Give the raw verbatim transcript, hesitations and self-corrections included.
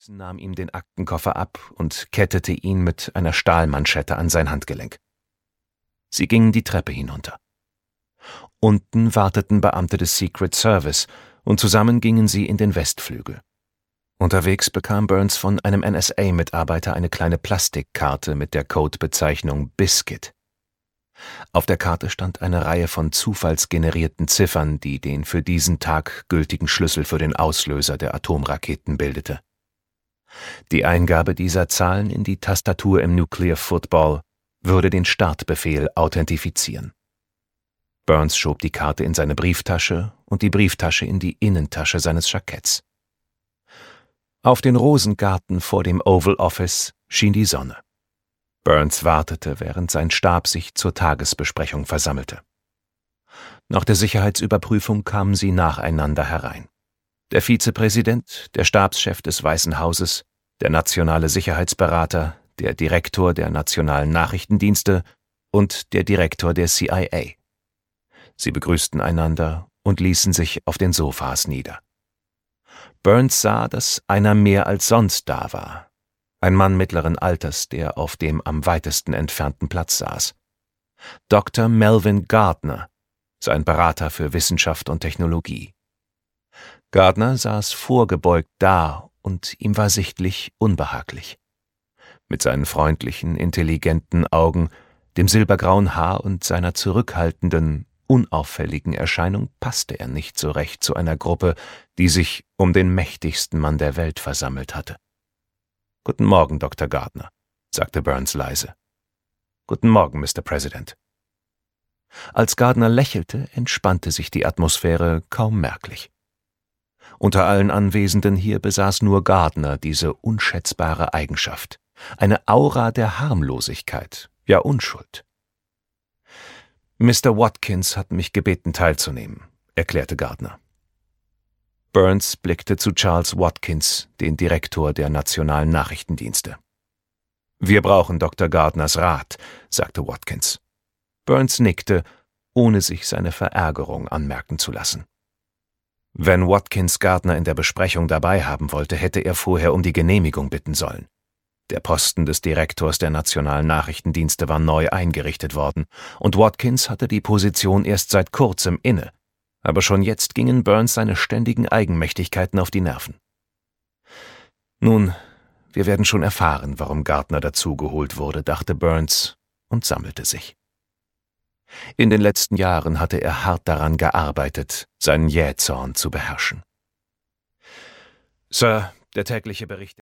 nahm ihm den Aktenkoffer ab und kettete ihn mit einer Stahlmanschette an sein Handgelenk. Sie gingen die Treppe hinunter. Unten warteten Beamte des Secret Service und zusammen gingen sie in den Westflügel. Unterwegs bekam Burns von einem N S A-Mitarbeiter eine kleine Plastikkarte mit der Codebezeichnung Biscuit. Auf der Karte stand eine Reihe von zufallsgenerierten Ziffern, die den für diesen Tag gültigen Schlüssel für den Auslöser der Atomraketen bildete. Die Eingabe dieser Zahlen in die Tastatur im Nuclear Football würde den Startbefehl authentifizieren. Burns schob die Karte in seine Brieftasche und die Brieftasche in die Innentasche seines Jacketts. Auf den Rosengarten vor dem Oval Office schien die Sonne. Burns wartete, während sein Stab sich zur Tagesbesprechung versammelte. Nach der Sicherheitsüberprüfung kamen sie nacheinander herein. Der Vizepräsident, der Stabschef des Weißen Hauses, der nationale Sicherheitsberater, der Direktor der nationalen Nachrichtendienste und der Direktor der C I A. Sie begrüßten einander und ließen sich auf den Sofas nieder. Burns sah, dass einer mehr als sonst da war. Ein Mann mittleren Alters, der auf dem am weitesten entfernten Platz saß. Doktor Melvin Gardner, sein Berater für Wissenschaft und Technologie. Gardner saß vorgebeugt da und ihm war sichtlich unbehaglich. Mit seinen freundlichen, intelligenten Augen, dem silbergrauen Haar und seiner zurückhaltenden, unauffälligen Erscheinung passte er nicht so recht zu einer Gruppe, die sich um den mächtigsten Mann der Welt versammelt hatte. »Guten Morgen, Doktor Gardner«, sagte Burns leise. »Guten Morgen, Mister President.« Als Gardner lächelte, entspannte sich die Atmosphäre kaum merklich. Unter allen Anwesenden hier besaß nur Gardner diese unschätzbare Eigenschaft, eine Aura der Harmlosigkeit, ja Unschuld. »Mister Watkins hat mich gebeten, teilzunehmen«, erklärte Gardner. Burns blickte zu Charles Watkins, den Direktor der nationalen Nachrichtendienste. »Wir brauchen Doktor Gardners Rat«, sagte Watkins. Burns nickte, ohne sich seine Verärgerung anmerken zu lassen. Wenn Watkins Gardner in der Besprechung dabei haben wollte, hätte er vorher um die Genehmigung bitten sollen. Der Posten des Direktors der nationalen Nachrichtendienste war neu eingerichtet worden, und Watkins hatte die Position erst seit kurzem inne, aber schon jetzt gingen Burns seine ständigen Eigenmächtigkeiten auf die Nerven. Nun, wir werden schon erfahren, warum Gardner dazugeholt wurde, dachte Burns und sammelte sich. In den letzten Jahren hatte er hart daran gearbeitet, seinen Jähzorn zu beherrschen. »Sir, der tägliche Bericht